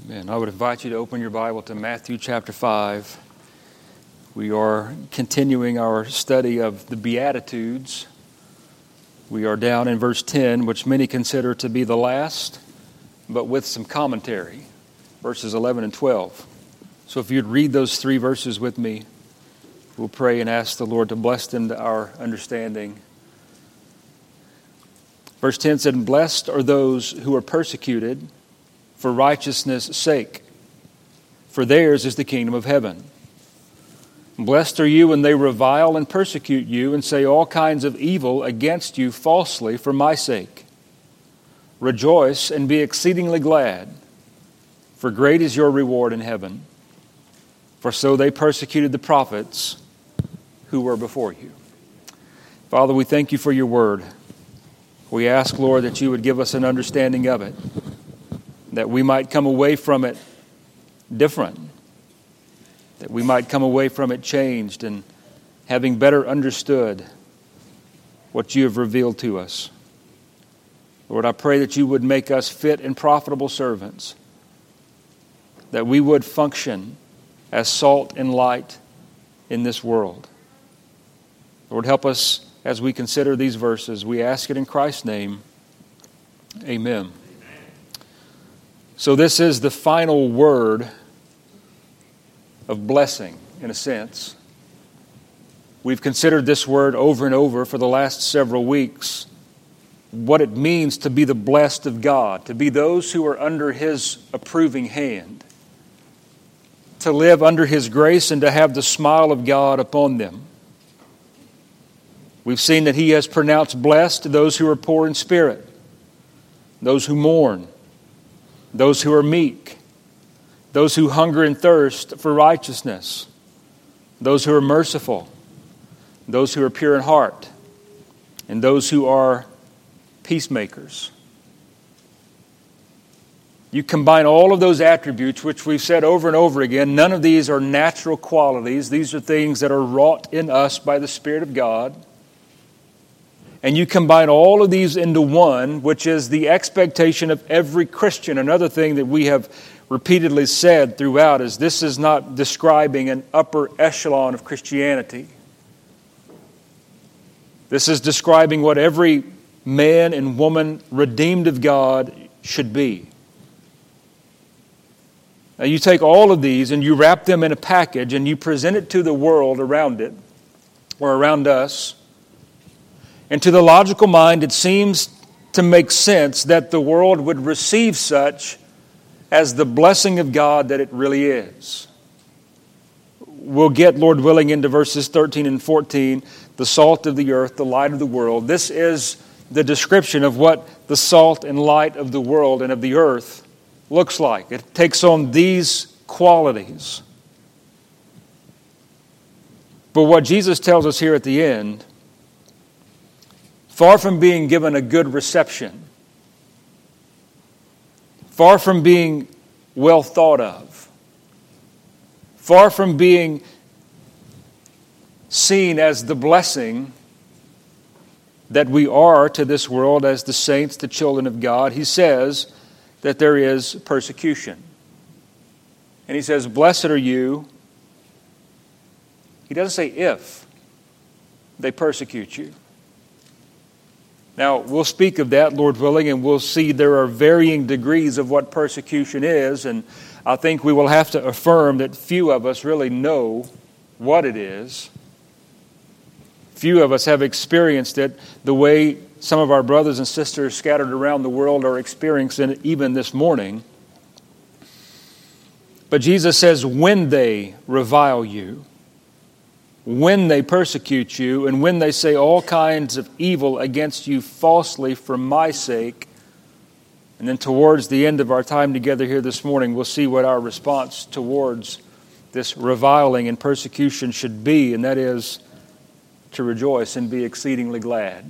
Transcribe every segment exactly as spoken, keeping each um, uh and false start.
Amen. I would invite you to open your Bible to Matthew chapter five. We are continuing our study of the Beatitudes. We are down in verse ten, which many consider to be the last, but with some commentary, verses eleven and twelve. So if you'd read those three verses with me, we'll pray and ask the Lord to bless them to our understanding. Verse ten said, "Blessed are those who are persecuted for righteousness' sake, for theirs is the kingdom of heaven. Blessed are you when they revile and persecute you and say all kinds of evil against you falsely for my sake. Rejoice and be exceedingly glad, for great is your reward in heaven. For so they persecuted the prophets who were before you." Father, we thank you for your word. We ask, Lord, that you would give us an understanding of it, that we might come away from it different, that we might come away from it changed and having better understood what you have revealed to us. Lord, I pray that you would make us fit and profitable servants, that we would function as salt and light in this world. Lord, help us as we consider these verses. We ask it in Christ's name. Amen. So this is the final word of blessing, in a sense. We've considered this word over and over for the last several weeks, what it means to be the blessed of God, to be those who are under His approving hand, to live under His grace and to have the smile of God upon them. We've seen that He has pronounced blessed those who are poor in spirit, those who mourn, those who are meek, those who hunger and thirst for righteousness, those who are merciful, those who are pure in heart, and those who are peacemakers. You combine all of those attributes, which we've said over and over again. None of these are natural qualities. These are things that are wrought in us by the Spirit of God. And you combine all of these into one, which is the expectation of every Christian. Another thing that we have repeatedly said throughout is this is not describing an upper echelon of Christianity. This is describing what every man and woman redeemed of God should be. Now you take all of these and you wrap them in a package and you present it to the world around it, or around us. And to the logical mind, it seems to make sense that the world would receive such as the blessing of God that it really is. We'll get, Lord willing, into verses thirteen and fourteen, the salt of the earth, the light of the world. This is the description of what the salt and light of the world and of the earth looks like. It takes on these qualities. But what Jesus tells us here at the end, far from being given a good reception, far from being well thought of, far from being seen as the blessing that we are to this world as the saints, the children of God, He says that there is persecution. And He says, "Blessed are you." He doesn't say if they persecute you. Now, we'll speak of that, Lord willing, and we'll see there are varying degrees of what persecution is, and I think we will have to affirm that few of us really know what it is. Few of us have experienced it the way some of our brothers and sisters scattered around the world are experiencing it even this morning. But Jesus says, when they revile you, when they persecute you, and when they say all kinds of evil against you falsely for my sake. And then towards the end of our time together here this morning, we'll see what our response towards this reviling and persecution should be, and that is to rejoice and be exceedingly glad.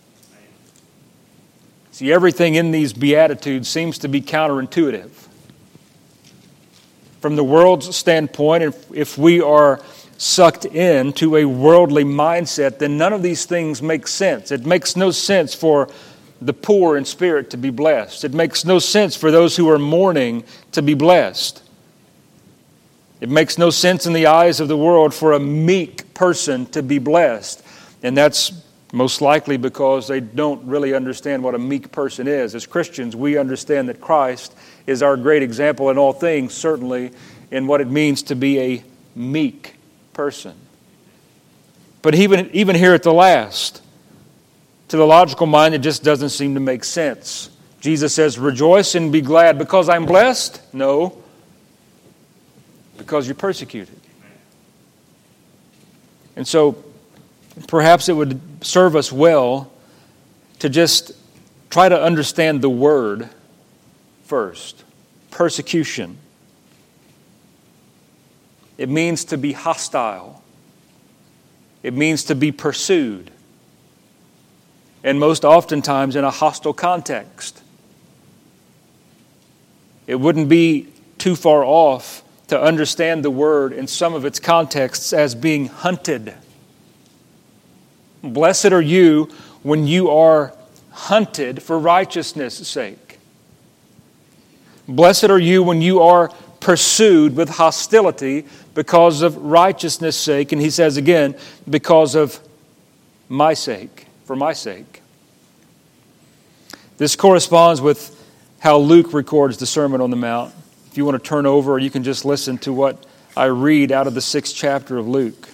See, everything in these Beatitudes seems to be counterintuitive. From the world's standpoint, if, if we are sucked into a worldly mindset, then none of these things make sense. It makes no sense for the poor in spirit to be blessed. It makes no sense for those who are mourning to be blessed. It makes no sense in the eyes of the world for a meek person to be blessed. And that's most likely because they don't really understand what a meek person is. As Christians, we understand that Christ is our great example in all things, certainly in what it means to be a meek person. But even, even here at the last, to the logical mind, it just doesn't seem to make sense. Jesus says, rejoice and be glad because I'm blessed? No, because you're persecuted. And so, perhaps it would serve us well to just try to understand the word first. Persecution. It means to be hostile. It means to be pursued. And most oftentimes in a hostile context. It wouldn't be too far off to understand the word in some of its contexts as being hunted. Blessed are you when you are hunted for righteousness' sake. Blessed are you when you are pursued with hostility because of righteousness' sake. And he says again, because of my sake, for my sake. This corresponds with how Luke records the Sermon on the Mount. If you want to turn over, or you can just listen to what I read out of the sixth chapter of Luke.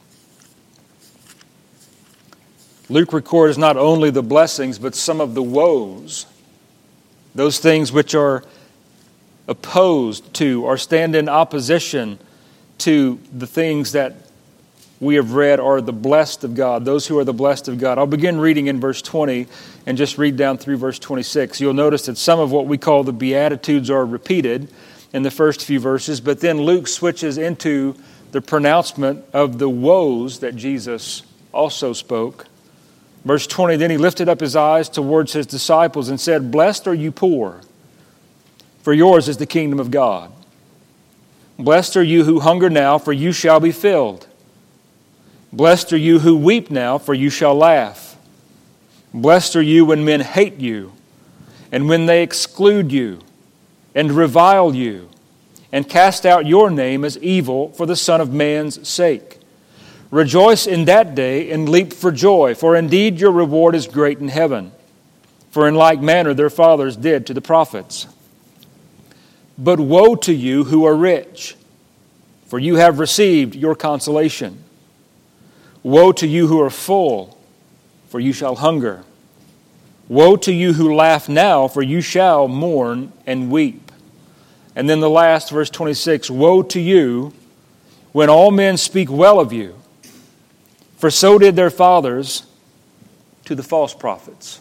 Luke records not only the blessings, but some of the woes. Those things which are opposed to or stand in opposition to the things that we have read are the blessed of God, those who are the blessed of God. I'll begin reading in verse twenty and just read down through verse twenty-six. You'll notice that some of what we call the Beatitudes are repeated in the first few verses, but then Luke switches into the pronouncement of the woes that Jesus also spoke. Verse twenty, then he lifted up his eyes towards his disciples and said, blessed are you poor, for yours is the kingdom of God. Blessed are you who hunger now, for you shall be filled. Blessed are you who weep now, for you shall laugh. Blessed are you when men hate you, and when they exclude you, and revile you, and cast out your name as evil for the Son of Man's sake. Rejoice in that day and leap for joy, for indeed your reward is great in heaven. For in like manner their fathers did to the prophets. But woe to you who are rich, for you have received your consolation. Woe to you who are full, for you shall hunger. Woe to you who laugh now, for you shall mourn and weep. And then the last, verse twenty-six, woe to you when all men speak well of you, for so did their fathers to the false prophets.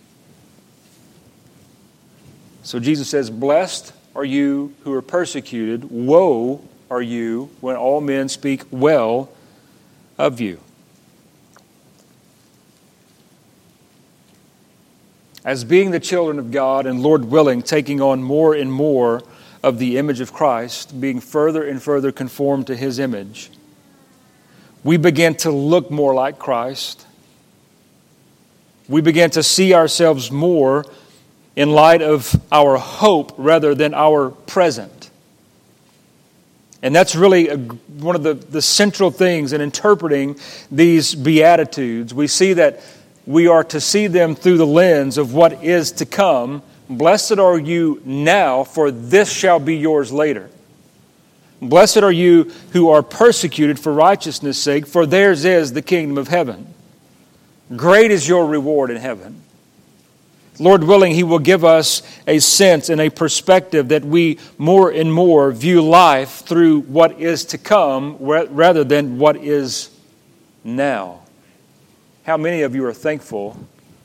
So Jesus says, blessed are you who are persecuted. Woe are you when all men speak well of you. As being the children of God and Lord willing, taking on more and more of the image of Christ, being further and further conformed to His image, we begin to look more like Christ. We begin to see ourselves more in light of our hope rather than our present. And that's really a, one of the, the central things in interpreting these Beatitudes. We see that we are to see them through the lens of what is to come. Blessed are you now, for this shall be yours later. Blessed are you who are persecuted for righteousness' sake, for theirs is the kingdom of heaven. Great is your reward in heaven. Lord willing, He will give us a sense and a perspective that we more and more view life through what is to come rather than what is now. How many of you are thankful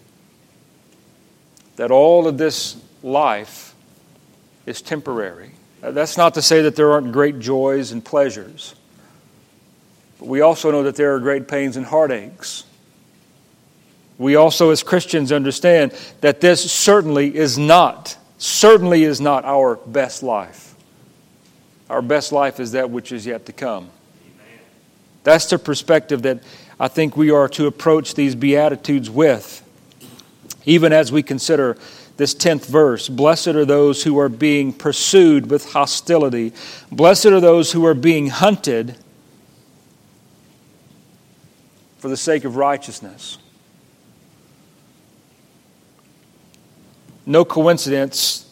that all of this life is temporary? That's not to say that there aren't great joys and pleasures. But we also know that there are great pains and heartaches. We also as Christians understand that this certainly is not, certainly is not our best life. Our best life is that which is yet to come. That's the perspective that I think we are to approach these Beatitudes with. Even as we consider this tenth verse, blessed are those who are being pursued with hostility. Blessed are those who are being hunted for the sake of righteousness. No coincidence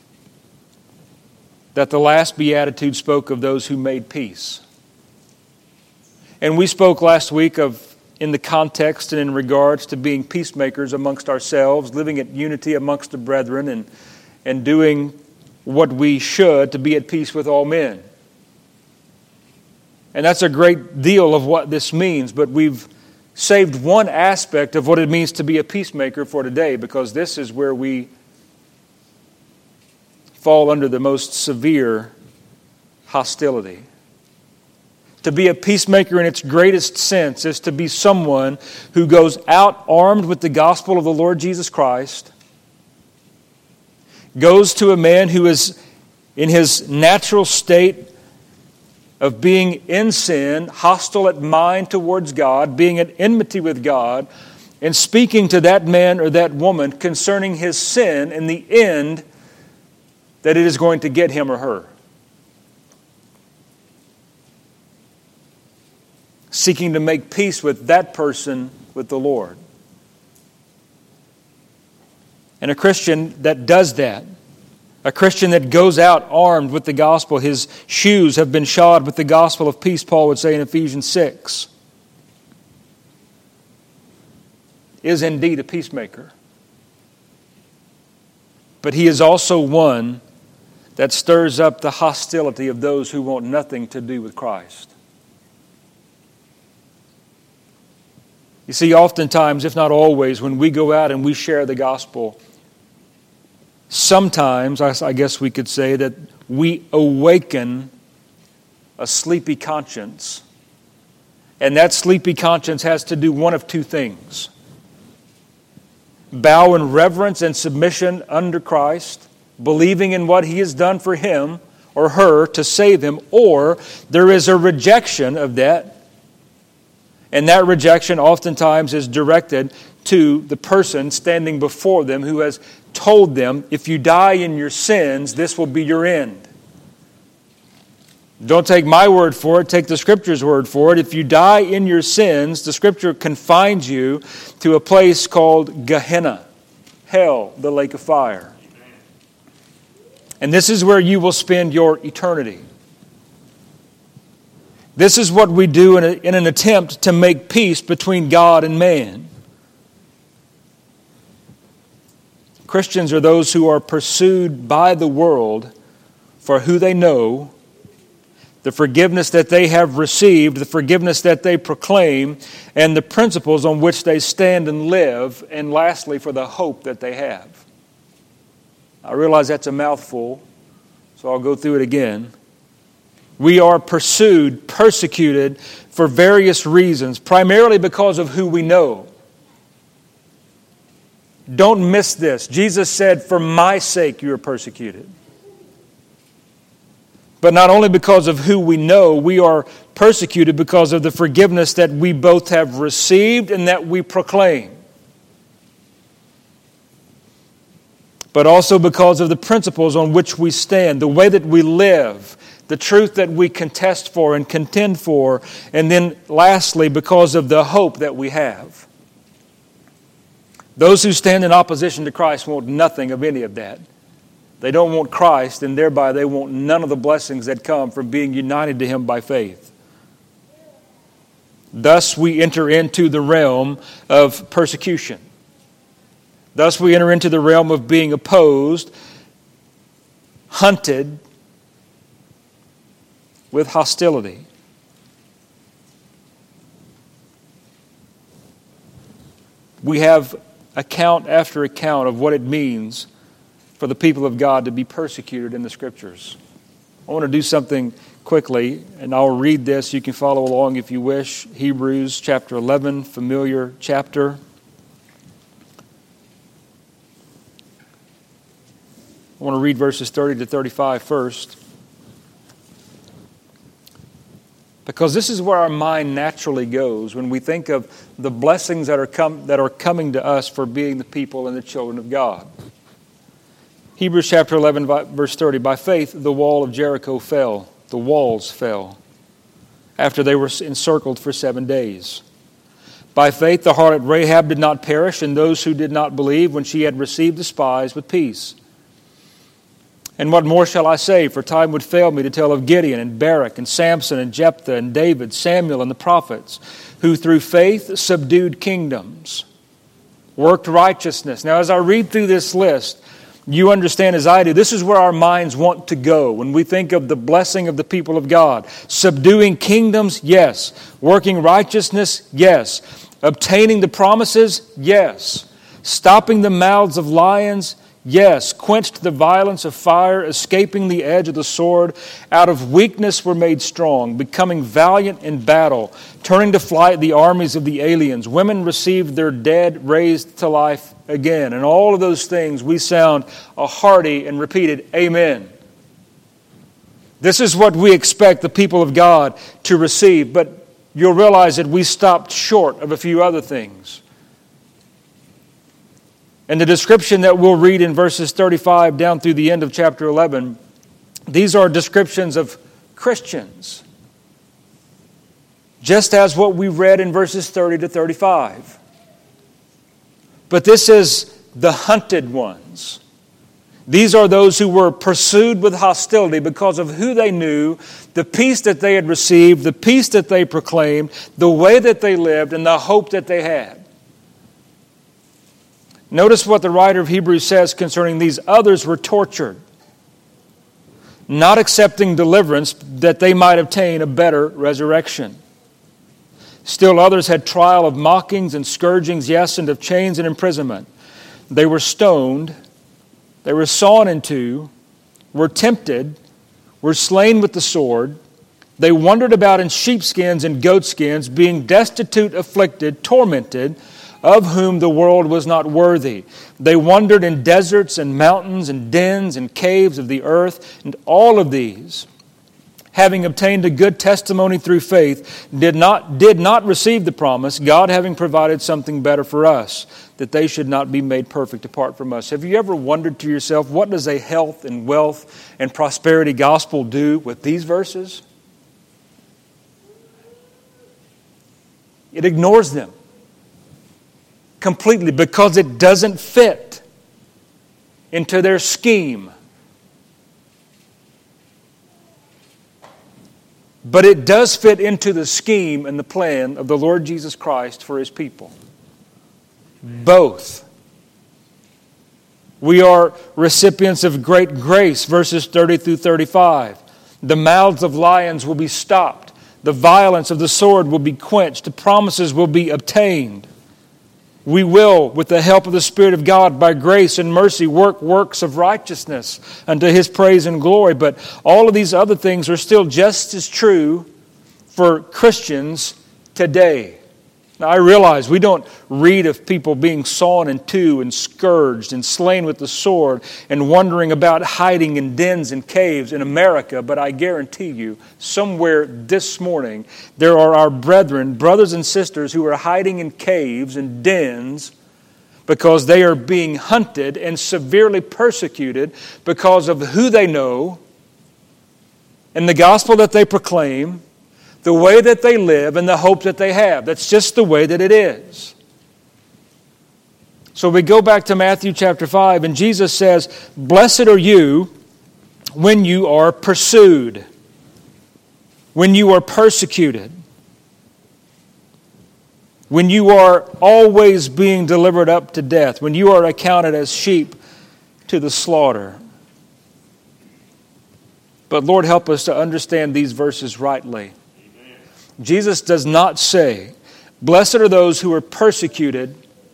that the last beatitude spoke of those who made peace. And we spoke last week of, in the context and in regards to being peacemakers amongst ourselves, living at unity amongst the brethren, and, and doing what we should to be at peace with all men. And that's a great deal of what this means, but we've saved one aspect of what it means to be a peacemaker for today, because this is where we fall under the most severe hostility. To be a peacemaker in its greatest sense is to be someone who goes out armed with the gospel of the Lord Jesus Christ, goes to a man who is in his natural state of being in sin, hostile at mind towards God, being at enmity with God, and speaking to that man or that woman concerning his sin and the end that it is going to get him or her. Seeking to make peace with that person with the Lord. And a Christian that does that, a Christian that goes out armed with the gospel, his shoes have been shod with the gospel of peace, Paul would say in Ephesians six, is indeed a peacemaker. But he is also one that stirs up the hostility of those who want nothing to do with Christ. You see, oftentimes, if not always, when we go out and we share the gospel, sometimes, I guess we could say, that we awaken a sleepy conscience. And that sleepy conscience has to do one of two things. Bow in reverence and submission under Christ, believing in what He has done for him or her to save him, or there is a rejection of that. And that rejection oftentimes is directed to the person standing before them who has told them, if you die in your sins, this will be your end. Don't take my word for it, take the Scripture's word for it. If you die in your sins, the Scripture confines you to a place called Gehenna, hell, the lake of fire. And this is where you will spend your eternity. This is what we do in, a, in an attempt to make peace between God and man. Christians are those who are pursued by the world for who they know, the forgiveness that they have received, the forgiveness that they proclaim, and the principles on which they stand and live, and lastly, for the hope that they have. I realize that's a mouthful, so I'll go through it again. We are pursued, persecuted for various reasons, primarily because of who we know. Don't miss this. Jesus said, for my sake you are persecuted. But not only because of who we know, we are persecuted because of the forgiveness that we both have received and that we proclaim. But also because of the principles on which we stand, the way that we live, the truth that we contest for and contend for, and then lastly, because of the hope that we have. Those who stand in opposition to Christ want nothing of any of that. They don't want Christ, and thereby they want none of the blessings that come from being united to Him by faith. Thus we enter into the realm of persecution. Thus we enter into the realm of being opposed, hunted, with hostility. We have account after account of what it means for the people of God to be persecuted in the Scriptures. I want to do something quickly, and I'll read this. You can follow along if you wish. Hebrews chapter eleven, familiar chapter. I want to read verses thirty to thirty-five first. Because this is where our mind naturally goes when we think of the blessings that are com- that are coming to us for being the people and the children of God. Hebrews chapter eleven, verse thirty, by faith the wall of Jericho fell, the walls fell, after they were encircled for seven days. By faith the harlot Rahab did not perish, and those who did not believe when she had received the spies with peace. And what more shall I say? For time would fail me to tell of Gideon and Barak and Samson and Jephthah and David, Samuel and the prophets, who through faith subdued kingdoms, worked righteousness. Now, as I read through this list, you understand as I do, this is where our minds want to go when we think of the blessing of the people of God. Subduing kingdoms, yes. Working righteousness, yes. Obtaining the promises, yes. Stopping the mouths of lions, yes. Quenched the violence of fire, escaping the edge of the sword. Out of weakness were made strong, becoming valiant in battle, turning to flight the armies of the aliens. Women received their dead raised to life again. And all of those things, we sound a hearty and repeated amen. This is what we expect the people of God to receive. But you'll realize that we stopped short of a few other things. And the description that we'll read in verses thirty-five down through the end of chapter eleven, these are descriptions of Christians. Just as what we read in verses thirty to thirty-five. But this is the hunted ones. These are those who were pursued with hostility because of who they knew, the peace that they had received, the peace that they proclaimed, the way that they lived, and the hope that they had. Notice what the writer of Hebrews says concerning these. Others were tortured, not accepting deliverance that they might obtain a better resurrection. Still others had trial of mockings and scourgings, yes, and of chains and imprisonment. They were stoned, they were sawn in two, were tempted, were slain with the sword. They wandered about in sheepskins and goatskins, being destitute, afflicted, tormented, of whom the world was not worthy. They wandered in deserts and mountains and dens and caves of the earth, and all of these, having obtained a good testimony through faith, did not, did not receive the promise, God having provided something better for us, that they should not be made perfect apart from us. Have you ever wondered to yourself, what does a health and wealth and prosperity gospel do with these verses? It ignores them completely because it doesn't fit into their scheme. But it does fit into the scheme and the plan of the Lord Jesus Christ for His people. Both. We are recipients of great grace, verses thirty through thirty-five. The mouths of lions will be stopped. The violence of the sword will be quenched. The promises will be obtained. We will, with the help of the Spirit of God, by grace and mercy, work works of righteousness unto His praise and glory. But all of these other things are still just as true for Christians today. Now, I realize we don't read of people being sawn in two and scourged and slain with the sword and wondering about hiding in dens and caves in America, but I guarantee you, somewhere this morning, there are our brethren, brothers and sisters who are hiding in caves and dens because they are being hunted and severely persecuted because of who they know and the gospel that they proclaim, the way that they live, and the hope that they have. That's just the way that it is. So we go back to Matthew chapter five, and Jesus says, "Blessed are you when you are pursued, when you are persecuted, when you are always being delivered up to death, when you are accounted as sheep to the slaughter." But Lord, help us to understand these verses rightly. Jesus does not say, "Blessed are those who are persecuted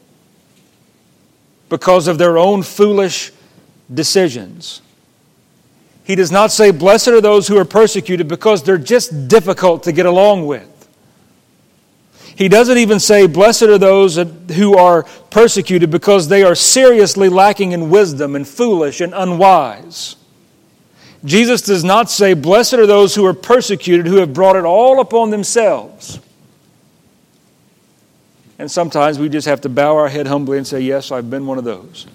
because of their own foolish decisions." He does not say, "Blessed are those who are persecuted because they're just difficult to get along with." He doesn't even say, "Blessed are those who are persecuted because they are seriously lacking in wisdom and foolish and unwise." Jesus does not say, "Blessed are those who are persecuted, who have brought it all upon themselves." And sometimes we just have to bow our head humbly and say, "Yes, I've been one of those.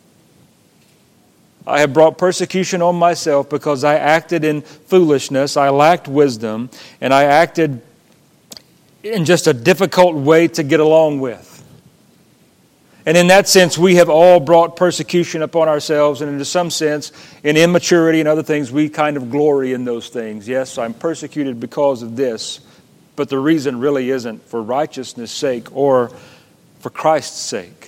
I have brought persecution on myself because I acted in foolishness, I lacked wisdom, and I acted in just a difficult way to get along with." And in that sense, we have all brought persecution upon ourselves, and in some sense, in immaturity and other things, we kind of glory in those things. Yes, I'm persecuted because of this, but the reason really isn't for righteousness' sake or for Christ's sake.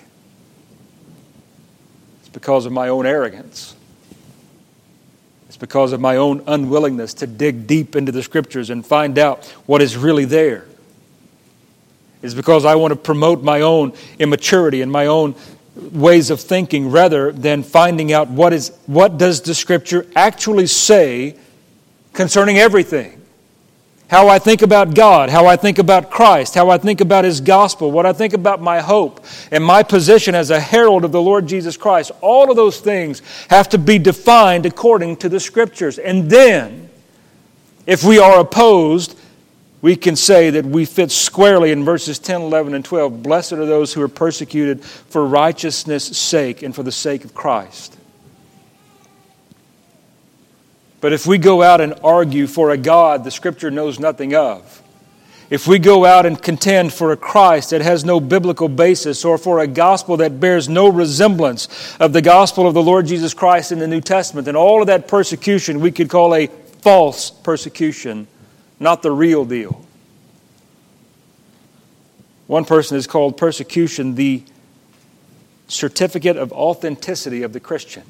It's because of my own arrogance. It's because of my own unwillingness to dig deep into the Scriptures and find out what is really there. It's because I want to promote my own immaturity and my own ways of thinking rather than finding out what is what does the Scripture actually say concerning everything. How I think about God, how I think about Christ, how I think about His gospel, what I think about my hope, and my position as a herald of the Lord Jesus Christ. All of those things have to be defined according to the Scriptures. And then, if we are opposed, we can say that we fit squarely in verses ten, eleven, and twelve. Blessed are those who are persecuted for righteousness' sake and for the sake of Christ. But if we go out and argue for a God the Scripture knows nothing of, if we go out and contend for a Christ that has no biblical basis, or for a gospel that bears no resemblance of the gospel of the Lord Jesus Christ in the New Testament, then all of that persecution we could call a false persecution, not the real deal. One person has called persecution the certificate of authenticity of the Christian.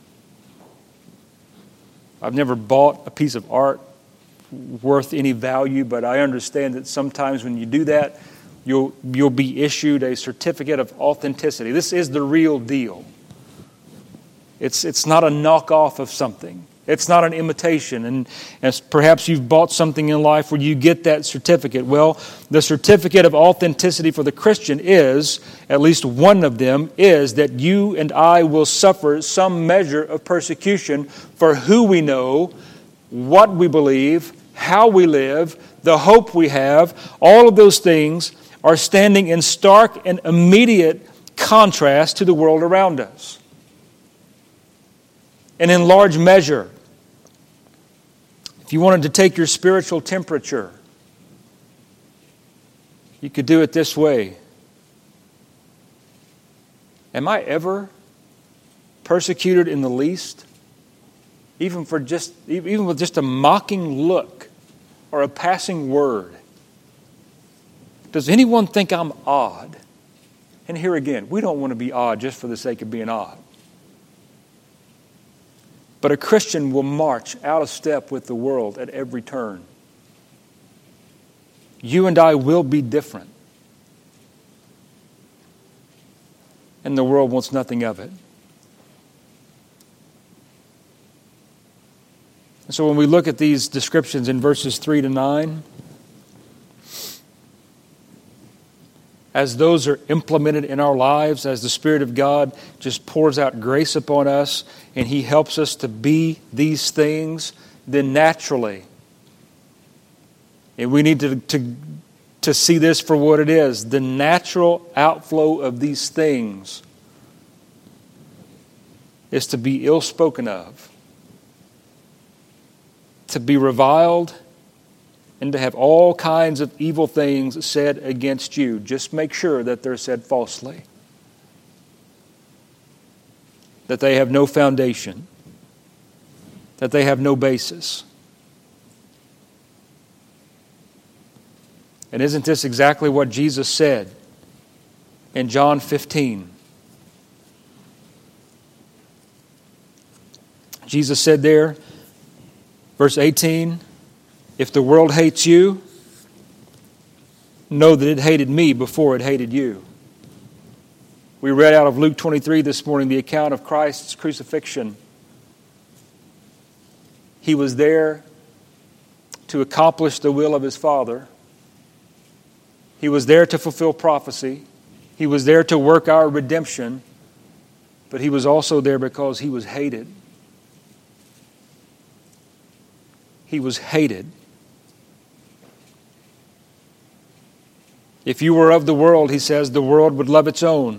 I've never bought a piece of art worth any value, but I understand that sometimes when you do that, you'll, you'll be issued a certificate of authenticity. This is the real deal. It's, it's not a knockoff of something. It's not an imitation. And as perhaps you've bought something in life where you get that certificate. Well, the certificate of authenticity for the Christian is, at least one of them, is that you and I will suffer some measure of persecution for who we know, what we believe, how we live, the hope we have. All of those things are standing in stark and immediate contrast to the world around us. And in large measure, if you wanted to take your spiritual temperature, you could do it this way. Am I ever persecuted in the least? Even for just even with just a mocking look or a passing word? Does anyone think I'm odd? And here again, we don't want to be odd just for the sake of being odd. But a Christian will march out of step with the world at every turn. You and I will be different. And the world wants nothing of it. And so when we look at these descriptions in verses three to nine, as those are implemented in our lives, as the Spirit of God just pours out grace upon us and He helps us to be these things, then naturally, and we need to, to, to see this for what it is, the natural outflow of these things is to be ill-spoken of, to be reviled, and to have all kinds of evil things said against you. Just make sure that they're said falsely. That they have no foundation. That they have no basis. And isn't this exactly what Jesus said in John fifteen? Jesus said there, verse eighteen, if the world hates you, know that it hated me before it hated you. We read out of Luke twenty-three this morning the account of Christ's crucifixion. He was there to accomplish the will of His Father. He was there to fulfill prophecy. He was there to work our redemption. But He was also there because He was hated. He was hated. If you were of the world, he says, the world would love its own.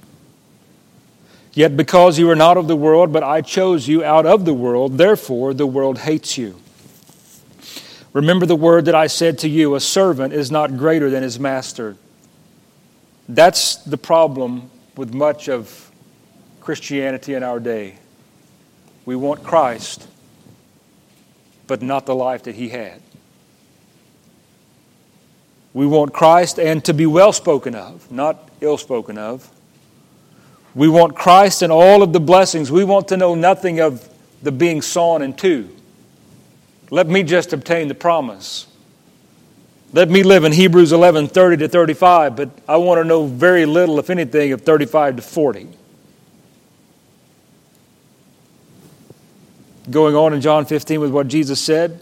Yet because you are not of the world, but I chose you out of the world, therefore the world hates you. Remember the word that I said to you, a servant is not greater than his master. That's the problem with much of Christianity in our day. We want Christ, but not the life that He had. We want Christ and to be well spoken of, not ill spoken of. We want Christ and all of the blessings. We want to know nothing of the being sawn in two. Let me just obtain the promise. Let me live in Hebrews eleven, thirty to thirty-five, but I want to know very little, if anything, of thirty-five to forty. Going on in John fifteen with what Jesus said,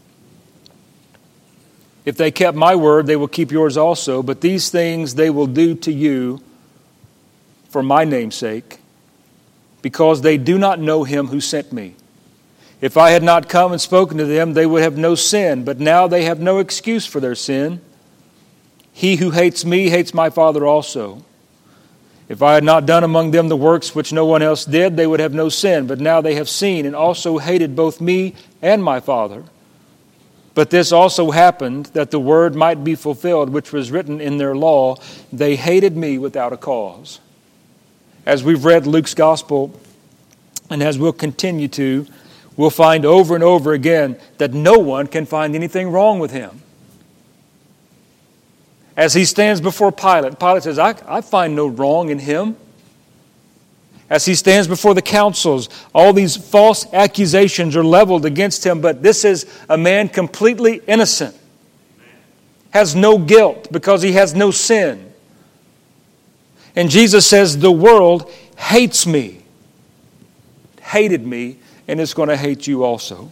if they kept my word, they will keep yours also, but these things they will do to you for my name's sake, because they do not know him who sent me. If I had not come and spoken to them, they would have no sin, but now they have no excuse for their sin. He who hates me hates my Father also. If I had not done among them the works which no one else did, they would have no sin, but now they have seen and also hated both me and my Father. But this also happened, that the word might be fulfilled, which was written in their law, they hated me without a cause. As we've read Luke's Gospel, and as we'll continue to, we'll find over and over again that no one can find anything wrong with him. As he stands before Pilate, Pilate says, I, I find no wrong in him. As he stands before the councils, all these false accusations are leveled against him, but this is a man completely innocent, has no guilt because he has no sin. And Jesus says, the world hates me, hated me, and it's going to hate you also.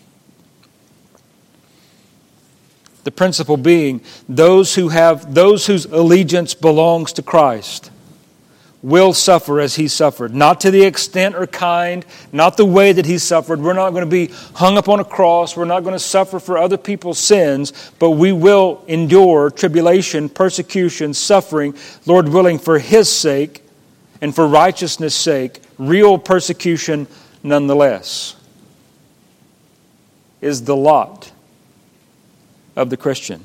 The principle being, those who have, those whose allegiance belongs to Christ will suffer as He suffered. Not to the extent or kind, not the way that He suffered. We're not going to be hung up on a cross. We're not going to suffer for other people's sins, but we will endure tribulation, persecution, suffering, Lord willing, for His sake and for righteousness' sake, real persecution nonetheless, is the lot of the Christian.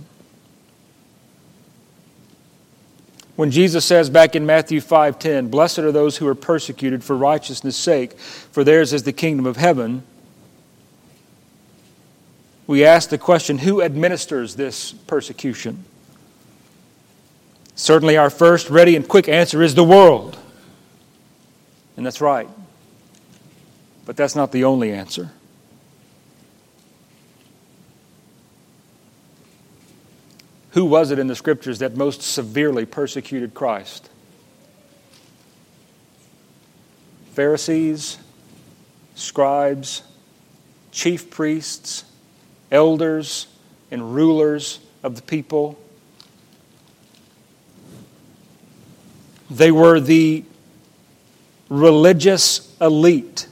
When Jesus says back in Matthew five ten, blessed are those who are persecuted for righteousness' sake, for theirs is the kingdom of heaven, we ask the question, who administers this persecution? Certainly our first ready and quick answer is the world. And that's right. But that's not the only answer. Who was it in the Scriptures that most severely persecuted Christ? Pharisees, scribes, chief priests, elders, and rulers of the people. They were the religious elite,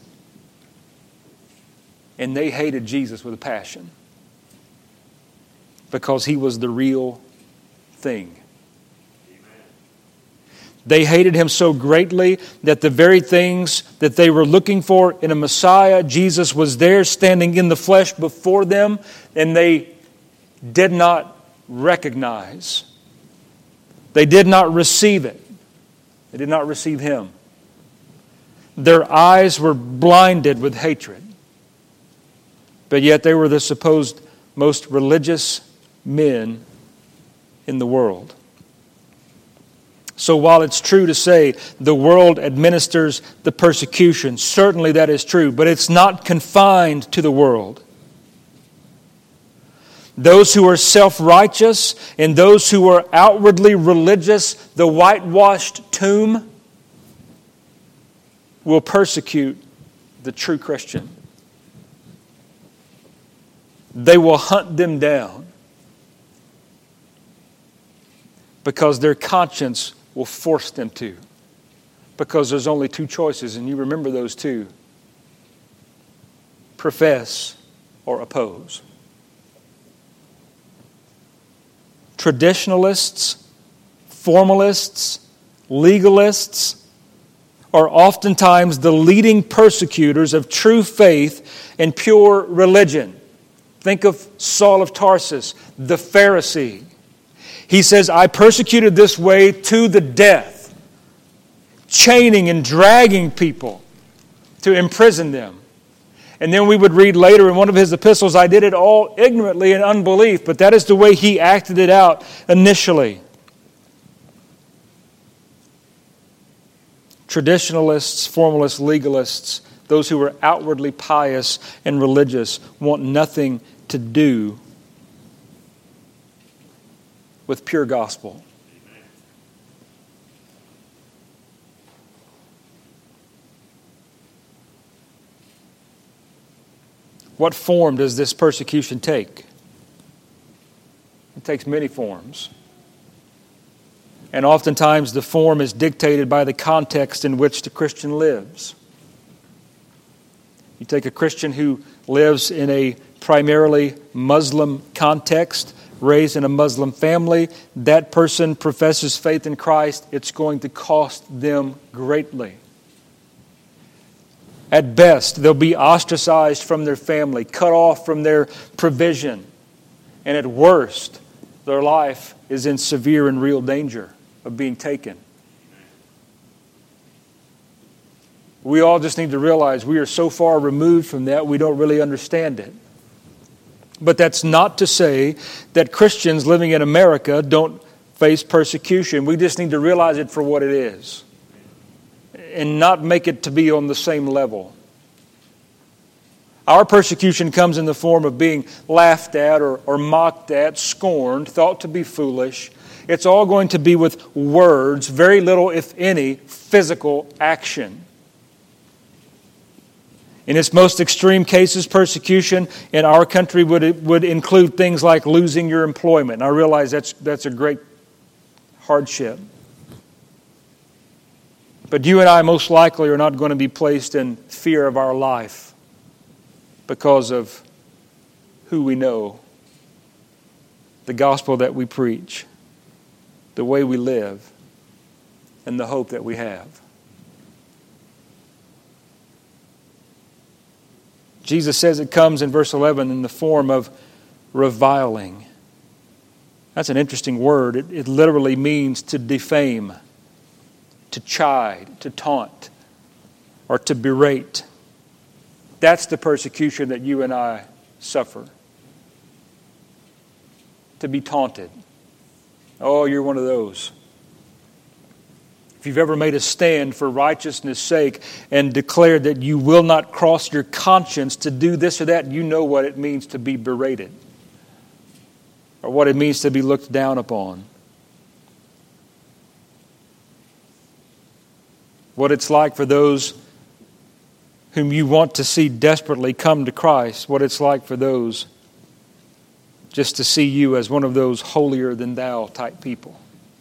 and they hated Jesus with a passion, because He was the real thing. They hated Him so greatly that the very things that they were looking for in a Messiah, Jesus was there standing in the flesh before them, and they did not recognize. They did not receive it. They did not receive Him. Their eyes were blinded with hatred. But yet they were the supposed most religious men in the world. So while it's true to say the world administers the persecution, certainly that is true, but it's not confined to the world. Those who are self-righteous and those who are outwardly religious, the whitewashed tomb, will persecute the true Christian. They will hunt them down, because their conscience will force them to. Because there's only two choices, and you remember those two. Profess or oppose. Traditionalists, formalists, legalists are oftentimes the leading persecutors of true faith and pure religion. Think of Saul of Tarsus, the Pharisee. He says, I persecuted this way to the death, chaining and dragging people to imprison them. And then we would read later in one of his epistles, I did it all ignorantly in unbelief, but that is the way he acted it out initially. Traditionalists, formalists, legalists, those who are outwardly pious and religious, want nothing to do with pure gospel. What form does this persecution take? It takes many forms. And oftentimes the form is dictated by the context in which the Christian lives. You take a Christian who lives in a primarily Muslim context, raised in a Muslim family, that person professes faith in Christ, it's going to cost them greatly. At best, they'll be ostracized from their family, cut off from their provision. And at worst, their life is in severe and real danger of being taken. We all just need to realize we are so far removed from that, we don't really understand it. But that's not to say that Christians living in America don't face persecution. We just need to realize it for what it is and not make it to be on the same level. Our persecution comes in the form of being laughed at or, or mocked at, scorned, thought to be foolish. It's all going to be with words, very little, if any, physical action. In its most extreme cases, persecution in our country would, would include things like losing your employment. And I realize that's, that's a great hardship. But you and I most likely are not going to be placed in fear of our life because of who we know, the gospel that we preach, the way we live, and the hope that we have. Jesus says it comes in verse eleven in the form of reviling. That's an interesting word. It, it literally means to defame, to chide, to taunt, or to berate. That's the persecution that you and I suffer. To be taunted. Oh, you're one of those. If you've ever made a stand for righteousness' sake and declared that you will not cross your conscience to do this or that, you know what it means to be berated or what it means to be looked down upon. What it's like for those whom you want to see desperately come to Christ, what it's like for those just to see you as one of those holier-than-thou type people.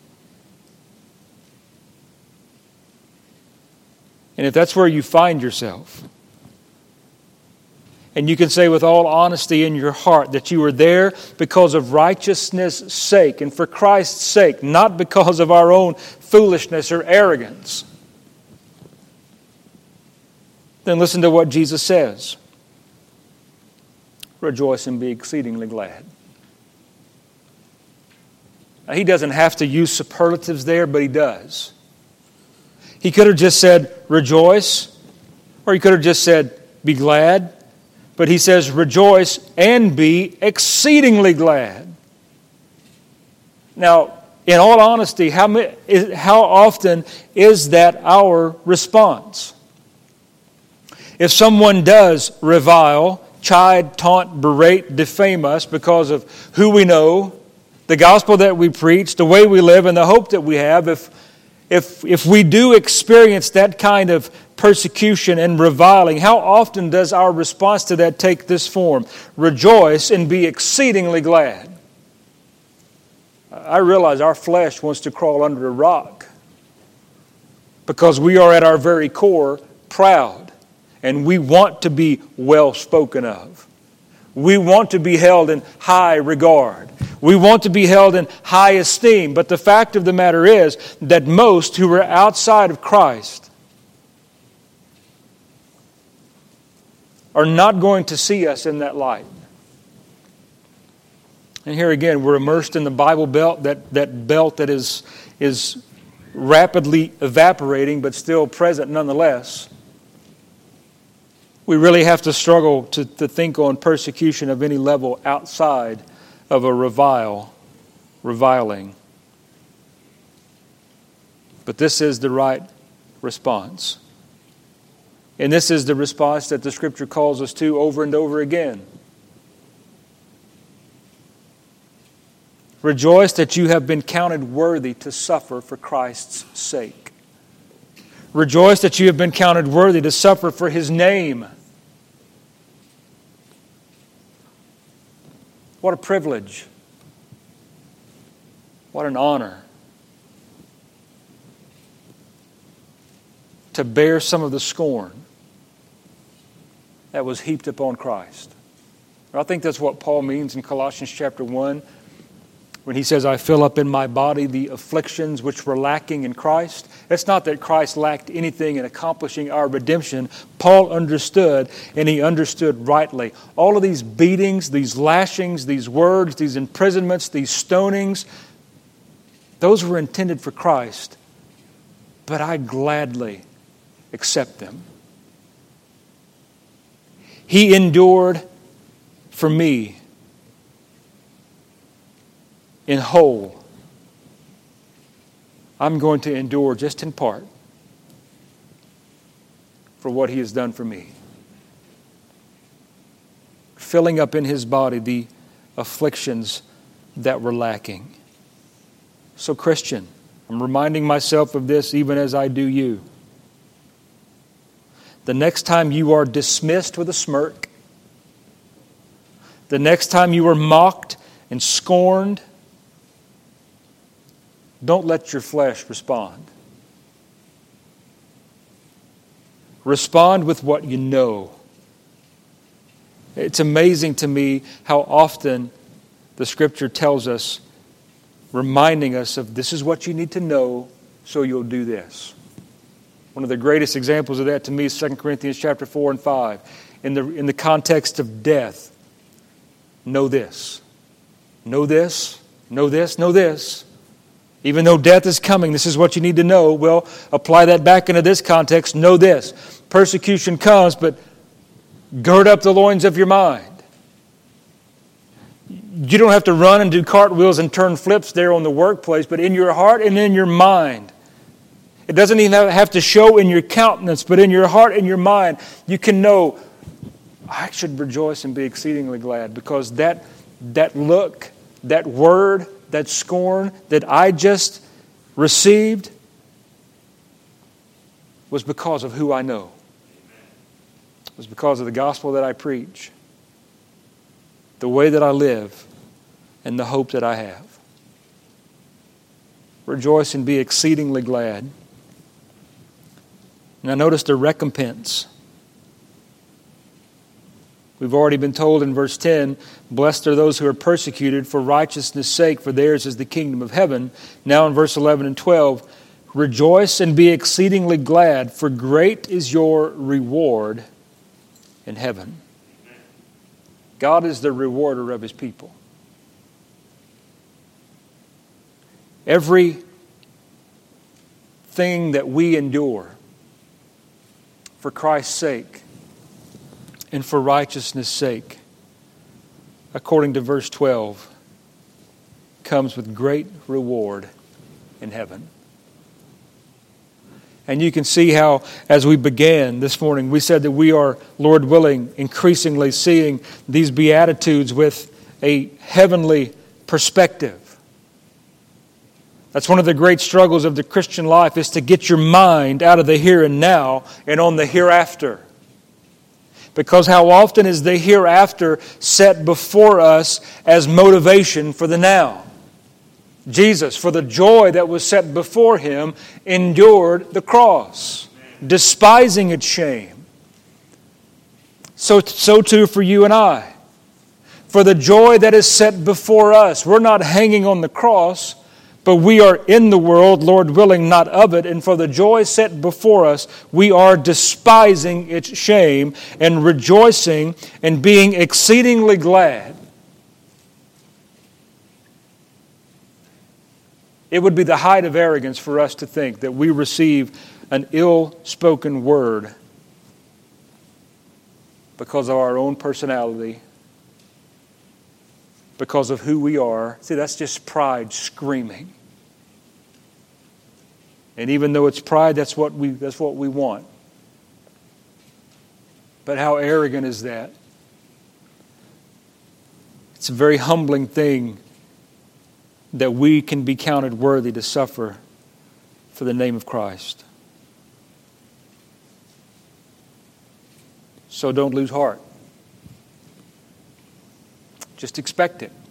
And if that's where you find yourself, and you can say with all honesty in your heart that you are there because of righteousness' sake and for Christ's sake, not because of our own foolishness or arrogance, then listen to what Jesus says. Rejoice and be exceedingly glad. Now, he doesn't have to use superlatives there, but he does. He could have just said, rejoice, or he could have just said, be glad. But he says, rejoice and be exceedingly glad. Now, in all honesty, how, how often is that our response? If someone does revile, chide, taunt, berate, defame us because of who we know, the gospel that we preach, the way we live, and the hope that we have, if If, if we do experience that kind of persecution and reviling, how often does our response to that take this form? Rejoice and be exceedingly glad. I realize our flesh wants to crawl under a rock because we are at our very core proud and we want to be well spoken of. We want to be held in high regard. We want to be held in high esteem. But the fact of the matter is that most who are outside of Christ are not going to see us in that light. And here again, we're immersed in the Bible belt, that, that belt that is, is rapidly evaporating but still present nonetheless. We really have to struggle to, to think on persecution of any level outside of a revile, reviling. But this is the right response. And this is the response that the Scripture calls us to over and over again. Rejoice that you have been counted worthy to suffer for Christ's sake. Rejoice that you have been counted worthy to suffer for His name. What a privilege. What an honor. To bear some of the scorn that was heaped upon Christ. I think that's what Paul means in Colossians chapter one when he says, I fill up in my body the afflictions which were lacking in Christ. It's not that Christ lacked anything in accomplishing our redemption. Paul understood, and he understood rightly. All of these beatings, these lashings, these words, these imprisonments, these stonings, those were intended for Christ. But I gladly accept them. He endured for me in whole. I'm going to endure just in part for what He has done for me. Filling up in His body the afflictions that were lacking. So, Christian, I'm reminding myself of this even as I do you. The next time you are dismissed with a smirk, the next time you are mocked and scorned, don't let your flesh respond. Respond with what you know. It's amazing to me how often the Scripture tells us, reminding us of this is what you need to know, so you'll do this. One of the greatest examples of that to me is Second Corinthians chapter four and five. In the, in the context of death, know this. Know this, know this, know this. Even though death is coming, this is what you need to know. Well, apply that back into this context. Know this. Persecution comes, but gird up the loins of your mind. You don't have to run and do cartwheels and turn flips there on the workplace, but in your heart and in your mind. It doesn't even have to show in your countenance, but in your heart and your mind, you can know, I should rejoice and be exceedingly glad, because that, that look, that word, that scorn that I just received was because of who I know. It was because of the gospel that I preach, the way that I live, and the hope that I have. Rejoice and be exceedingly glad. Now notice the recompense. We've already been told in verse ten, blessed are those who are persecuted for righteousness' sake, for theirs is the kingdom of heaven. Now in verse eleven and twelve, rejoice and be exceedingly glad, for great is your reward in heaven. God is the rewarder of His people. Every thing that we endure for Christ's sake and for righteousness' sake, according to verse twelve, comes with great reward in heaven. And you can see how, as we began this morning, we said that we are, Lord willing, increasingly seeing these Beatitudes with a heavenly perspective. That's one of the great struggles of the Christian life, is to get your mind out of the here and now and on the hereafter. Because how often is the hereafter set before us as motivation for the now? Jesus, for the joy that was set before Him, endured the cross, despising its shame. So, so too for you and I. for the joy that is set before us. We're not hanging on the cross, but we are in the world, Lord willing, not of it. And for the joy set before us, we are despising its shame and rejoicing and being exceedingly glad. It would be the height of arrogance for us to think that we receive an ill-spoken word because of our own personality, because of who we are. See, that's just pride screaming. And even though it's pride, that's what we that's what we want. But how arrogant is that? It's a very humbling thing that we can be counted worthy to suffer for the name of Christ. So don't lose heart. Just expect it.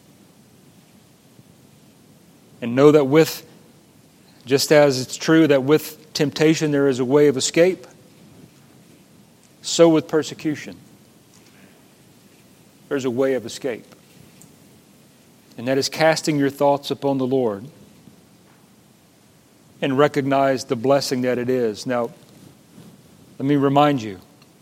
And know that with, just as it's true that with temptation there is a way of escape, so with persecution, there's a way of escape. And that is casting your thoughts upon the Lord and recognize the blessing that it is. Now, let me remind you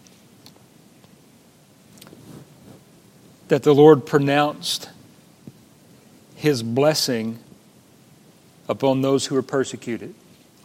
that the Lord pronounced His blessing upon those who are persecuted.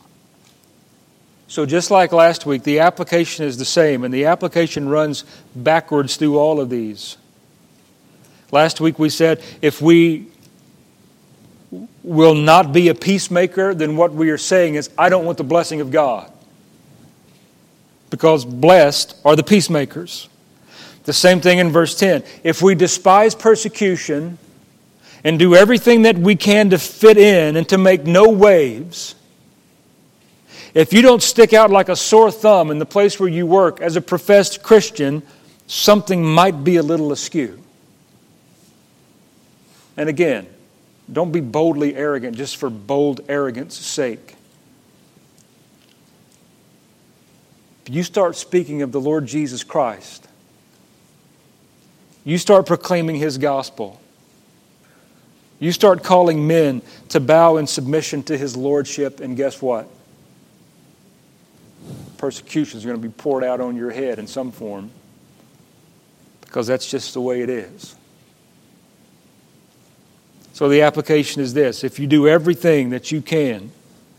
So just like last week, the application is the same, and the application runs backwards through all of these. Last week we said, if we will not be a peacemaker, then what we are saying is, I don't want the blessing of God. Because blessed are the peacemakers. The same thing in verse ten. If we despise persecution and do everything that we can to fit in and to make no waves, if you don't stick out like a sore thumb in the place where you work as a professed Christian, something might be a little askew. And again, don't be boldly arrogant just for bold arrogance sake. If you start speaking of the Lord Jesus Christ, you start proclaiming His gospel, you start calling men to bow in submission to His lordship, and guess what? Persecution is going to be poured out on your head in some form, because that's just the way it is. So the application is this: if you do everything that you can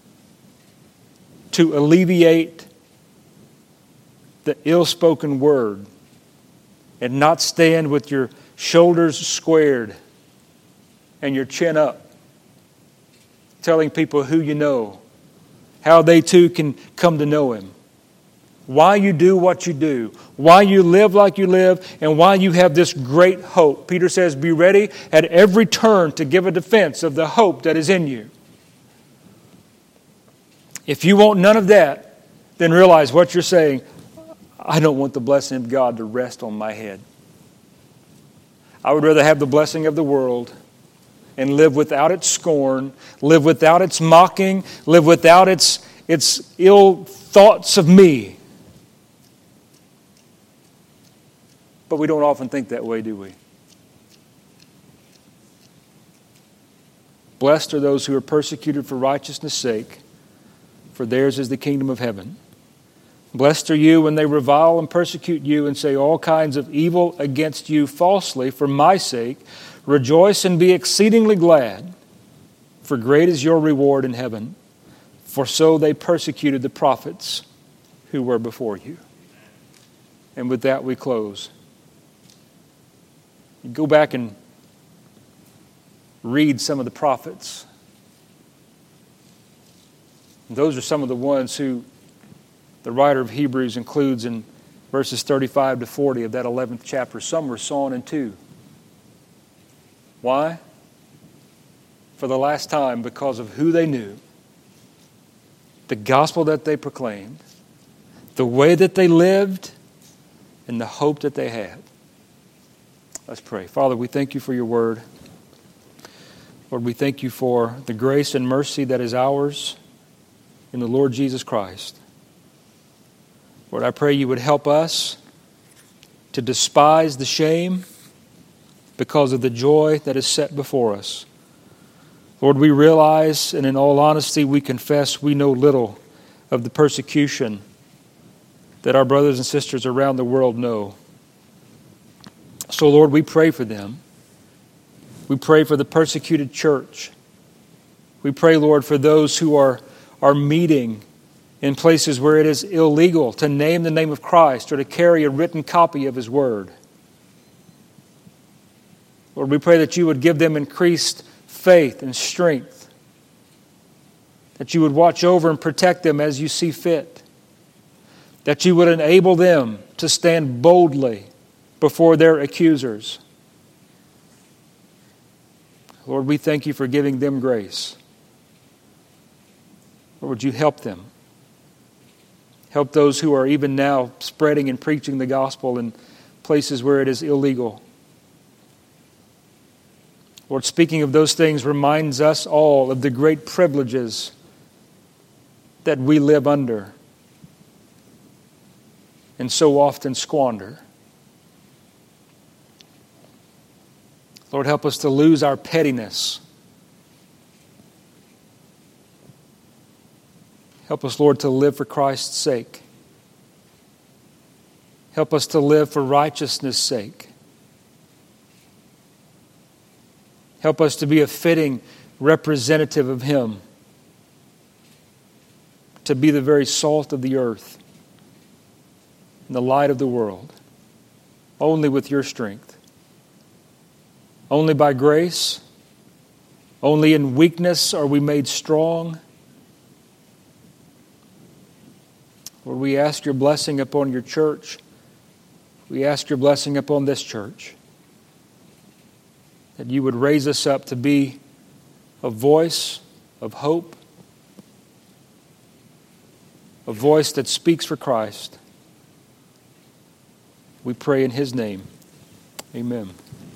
to alleviate the ill-spoken word and not stand with your shoulders squared and your chin up, telling people who you know, how they too can come to know Him, why you do what you do, why you live like you live, and why you have this great hope. Peter says, be ready at every turn to give a defense of the hope that is in you. If you want none of that, then realize what you're saying, I don't want the blessing of God to rest on my head. I would rather have the blessing of the world and live without its scorn, live without its mocking, live without its, its ill thoughts of me. But we don't often think that way, do we? Blessed are those who are persecuted for righteousness' sake, for theirs is the kingdom of heaven. Blessed are you when they revile and persecute you and say all kinds of evil against you falsely for my sake. Rejoice and be exceedingly glad, for great is your reward in heaven. For so they persecuted the prophets who were before you. And with that we close. You go back and read some of the prophets. Those are some of the ones who the writer of Hebrews includes in verses thirty-five to forty of that eleventh chapter. Some were sawn in two. Why? For the last time, because of who they knew, the gospel that they proclaimed, the way that they lived, and the hope that they had. Let's pray. Father, we thank you for your word. Lord, we thank you for the grace and mercy that is ours in the Lord Jesus Christ. Lord, I pray you would help us to despise the shame because of the joy that is set before us. Lord, we realize, and in all honesty, we confess we know little of the persecution that our brothers and sisters around the world know. So, Lord, we pray for them. We pray for the persecuted church. We pray, Lord, for those who are, are meeting in places where it is illegal to name the name of Christ or to carry a written copy of His Word. Lord, we pray that You would give them increased faith and strength, that You would watch over and protect them as You see fit, that You would enable them to stand boldly before their accusers. Lord, we thank You for giving them grace. Lord, would You help them? Help those who are even now spreading and preaching the gospel in places where it is illegal. Lord, speaking of those things reminds us all of the great privileges that we live under and so often squander. Lord, help us to lose our pettiness. Help us, Lord, to live for Christ's sake. Help us to live for righteousness' sake. Help us to be a fitting representative of Him, to be the very salt of the earth and the light of the world, only with Your strength. Only by grace, only in weakness are we made strong. Lord, we ask Your blessing upon Your church. We ask Your blessing upon this church. That You would raise us up to be a voice of hope, a voice that speaks for Christ. We pray in His name. Amen.